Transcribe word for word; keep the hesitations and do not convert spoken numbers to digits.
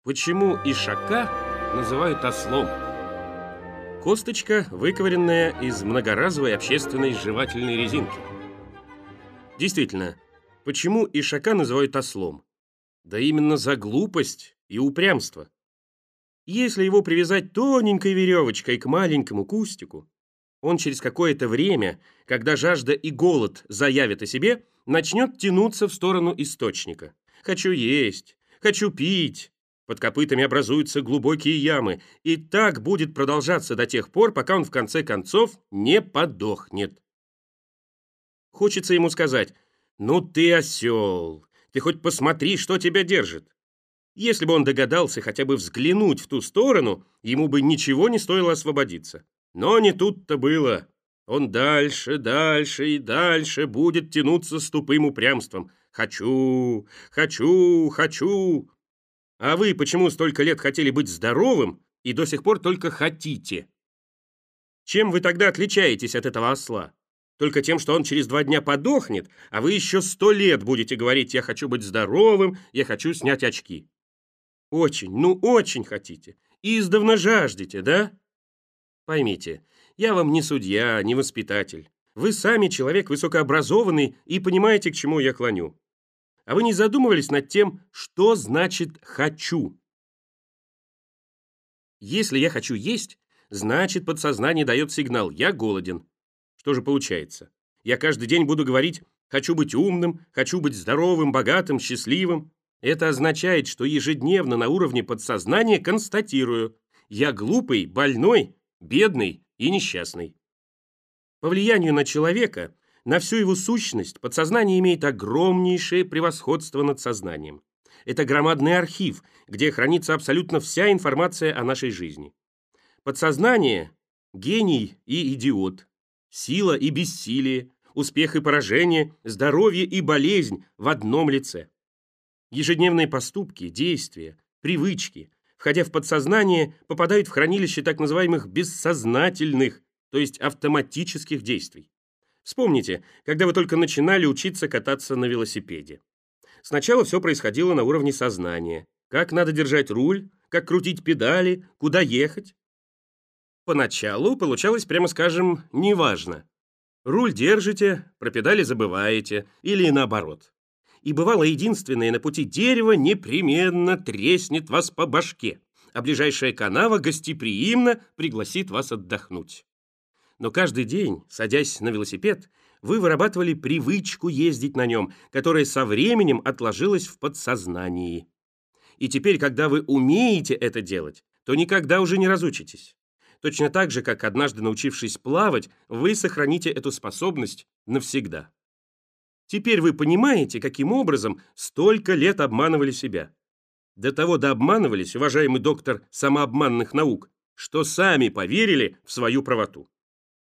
Почему ишака называют ослом? Косточка, выковыренная из многоразовой общественной жевательной резинки. Действительно, почему ишака называют ослом? Да именно за глупость и упрямство. Если его привязать тоненькой веревочкой к маленькому кустику, он через какое-то время, когда жажда и голод заявят о себе, начнет тянуться в сторону источника. «Хочу есть, хочу пить». Под копытами образуются глубокие ямы, и так будет продолжаться до тех пор, пока он в конце концов не подохнет. Хочется ему сказать: «Ну ты осел, ты хоть посмотри, что тебя держит». Если бы он догадался хотя бы взглянуть в ту сторону, ему бы ничего не стоило освободиться. Но не тут-то было. Он дальше, дальше и дальше будет тянуться с тупым упрямством. «Хочу, хочу, хочу». А вы почему столько лет хотели быть здоровым и до сих пор только хотите? Чем вы тогда отличаетесь от этого осла? Только тем, что он через два дня подохнет, а вы еще сто лет будете говорить: «Я хочу быть здоровым, я хочу снять очки». Очень, ну очень хотите. Издавна жаждете, да? Поймите, я вам не судья, не воспитатель. Вы сами человек высокообразованный и понимаете, к чему я клоню. А вы не задумывались над тем, что значит «хочу»? Если я хочу есть, значит, подсознание дает сигнал: я голоден. Что же получается? Я каждый день буду говорить: хочу быть умным, хочу быть здоровым, богатым, счастливым. Это означает, что ежедневно на уровне подсознания констатирую: я глупый, больной, бедный и несчастный. По влиянию на человека, на всю его сущность, подсознание имеет огромнейшее превосходство над сознанием. Это громадный архив, где хранится абсолютно вся информация о нашей жизни. Подсознание – гений и идиот, сила и бессилие, успех и поражение, здоровье и болезнь в одном лице. Ежедневные поступки, действия, привычки, входя в подсознание, попадают в хранилище так называемых бессознательных, то есть автоматических действий. Вспомните, когда вы только начинали учиться кататься на велосипеде. Сначала все происходило на уровне сознания. Как надо держать руль, как крутить педали, куда ехать. Поначалу получалось, прямо скажем, неважно. Руль держите, про педали забываете, или наоборот. И бывало единственное, на пути дерево непременно треснет вас по башке, а ближайшая канава гостеприимно пригласит вас отдохнуть. Но каждый день, садясь на велосипед, вы вырабатывали привычку ездить на нем, которая со временем отложилась в подсознании. И теперь, когда вы умеете это делать, то никогда уже не разучитесь. Точно так же, как однажды научившись плавать, вы сохраните эту способность навсегда. Теперь вы понимаете, каким образом столько лет обманывали себя. До того дообманывались, уважаемый доктор самообманных наук, что сами поверили в свою правоту.